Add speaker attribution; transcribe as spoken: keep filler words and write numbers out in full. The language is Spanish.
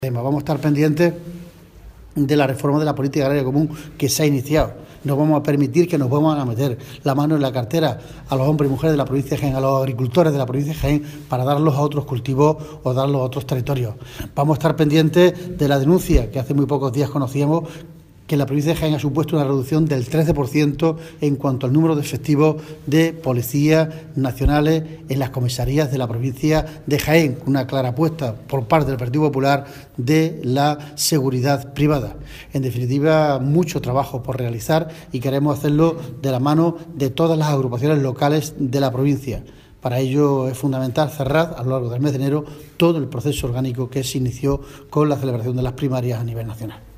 Speaker 1: Vamos a estar pendientes de la reforma de la política agraria común que se ha iniciado. No vamos a permitir que nos vuelvan a meter la mano en la cartera a los hombres y mujeres de la provincia de Jaén, a los agricultores de la provincia de Jaén, para darlos a otros cultivos o darlos a otros territorios. Vamos a estar pendientes de la denuncia que hace muy pocos días conocíamos, que en la provincia de Jaén ha supuesto una reducción del trece por ciento en cuanto al número de efectivos de policías nacionales en las comisarías de la provincia de Jaén, una clara apuesta por parte del Partido Popular de la seguridad privada. En definitiva, mucho trabajo por realizar y queremos hacerlo de la mano de todas las agrupaciones locales de la provincia. Para ello es fundamental cerrar a lo largo del mes de enero todo el proceso orgánico que se inició con la celebración de las primarias a nivel nacional.